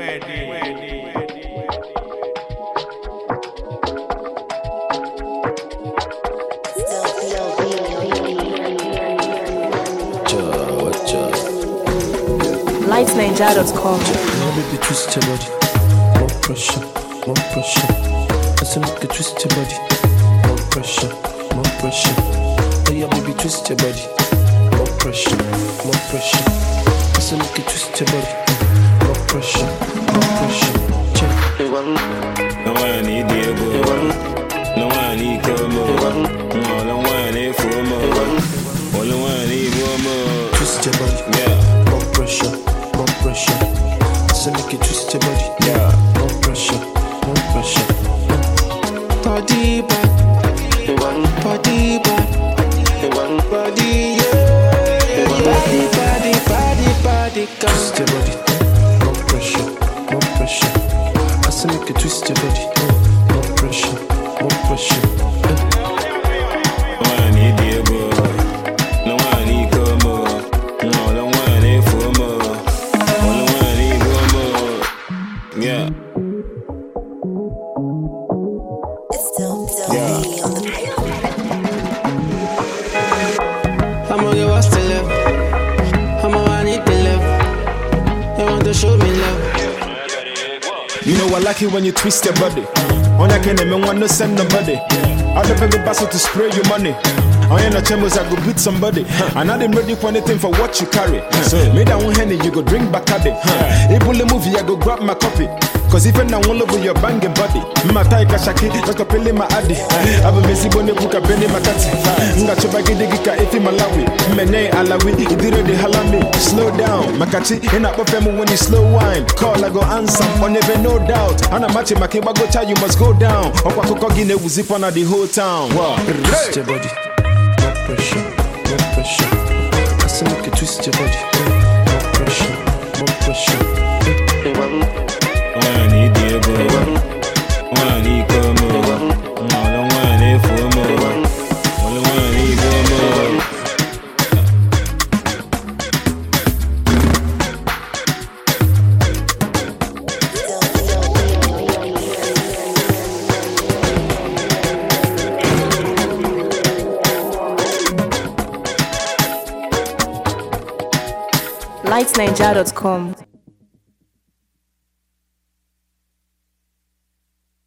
lightsninja.com. Baby, twist your body. More pressure, more pressure. I say make you twist your body. More pressure, more pressure. Oh yeah, baby, twist your body. More pressure, more pressure. I say make you twist your body. More pressure, more pressure. Check. No one need Diego. No one need Como. No one need Fumo. All the one need more. Twist your body. Yeah. More pressure, more pressure. So make you twist your body. Yeah. More pressure, more pressure. Body back, body back, body yeah. Body, twist your body. More pressure, more pressure. I say make you twist your body. More pressure, more pressure. No one need Diego. No one need Como. No one need Fumo. All the one need more. Yeah. I'ma get what's to love. I need the love. They want to show me love. You know I like it when you twist your body. On that kind of man want to send nobody. I'll never go back to spray your money. I ain't no chambers, I go beat somebody. And I didn't ready for anything for what you carry. So me that one henny, you go drink Bacardi. Even the movie, I go grab my copy. Cause even now all over your banging body. Matai kashaki, just a pele ma adi. Aba mesi bone buka bene makati. Nga choba gide gika ifi Malawi. Mene alawi, idire de halami. Slow down, makati. In up femu when you slow wine. Call I go answer, on never no doubt. Ana machi makiba go tell you must go down. Okwa koko gine uzip on the whole town. Wow. Twist your body. More pressure, more pressure. I say make you twist your body. More pressure, more pressure. One need Diego. One need Como. No one need Fumo. All the one need more. lightsninja.com.